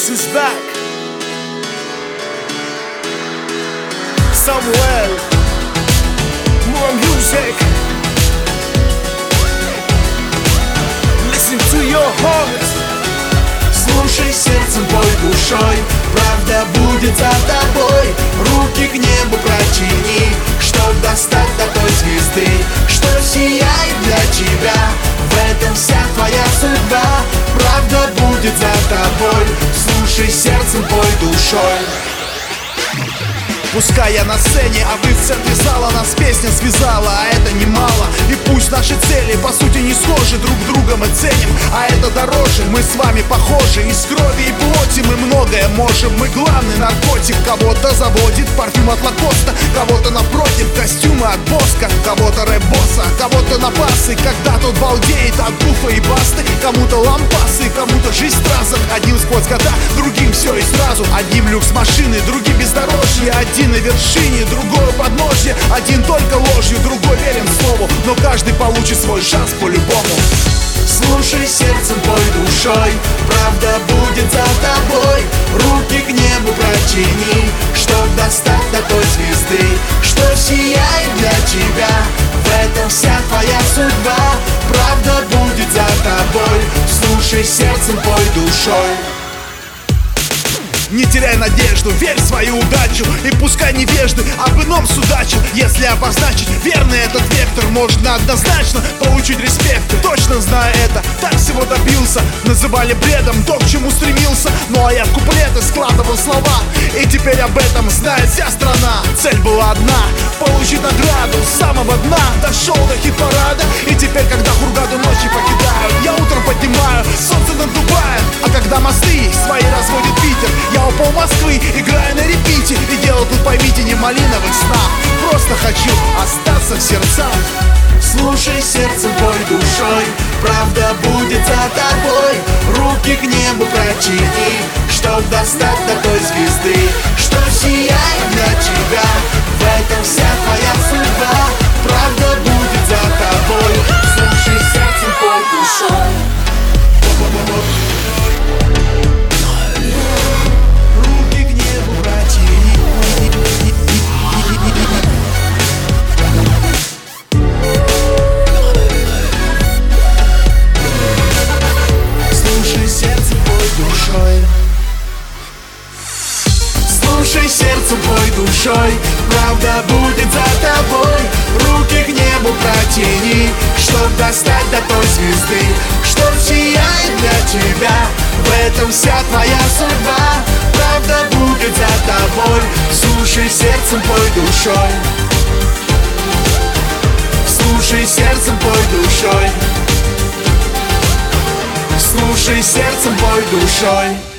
Chris is back. Samuel, more music. Listen to your heart. Слушай сердцем, пой душой, правда будет за тобой. Руки к небу протяни, чтоб достать до той звезды, что сияет для тебя. В этом вся твоя судьба, правда будет за тобой. Слушай сердцем, пой душой. Пускай я на сцене, а вы в центре зала. Нас песня связала, а это немало. И пусть наши цели по сути не схожи, друг друга мы ценим, а это дороже. Мы с вами похожи, из крови и плоти мы многое можем. Мы главный наркотик, кого-то заводит парфюм от Лакоста, кого-то напротив костюмы от Боска, кого-то рэп-босса, кого-то на басы, когда тот балдеет от Гуфа и Басты. Кому-то лампасы, кому-то жизнь в трассах. Одним сквозь года, другим все и сразу. Одним люкс машины, другим бездорожье. Один на вершине, другой у подножья. Один только ложью, другой верен слову, но каждый получит свой шанс по-любому. Слушай сердцем, пой душой, правда будет за тобой. Руки к небу протяни, чтоб достать до той звезды, что сияет для тебя. В этом вся твоя судьба, правда будет за тобой. Слушай сердцем, пой душой. Не теряй надежду, верь в свою удачу. И пускай невежды об ином судачат. Если обозначить верный этот вектор, можно однозначно получить респект. Точно зная это, так всего добился. Называли бредом то, к чему стремился. Ну а я в куплеты складывал слова, и теперь об этом знает вся страна. Цель была одна — получить награду с самого дна. Дошел до хит-парада, и теперь, когда хургаду ночи покидают, я утром поднимаю солнце над Дубаем. А когда мосты свои разводит ветер, я у пол Москвы играю на репите. И дело тут, поймите, не малиновых снах. Просто хочу остаться в сердцах. Слушай сердцем, пой душой, правда будет за тобой. Руки к небу протяни, чтоб достать до той звезды, что сияет для тебя. В этом вся твоя судьба, правда будет за тобой. Слушай сердцем, пой душой. Слушай сердцем, пой душой, правда будет за тобой. Руки к небу протяни, чтоб достать до той звезды, что сияет для тебя. В этом вся твоя судьба, правда будет за тобой. Слушай сердцем, пой душой. Слушай сердцем, пой душой. Слушай сердцем, пой душой.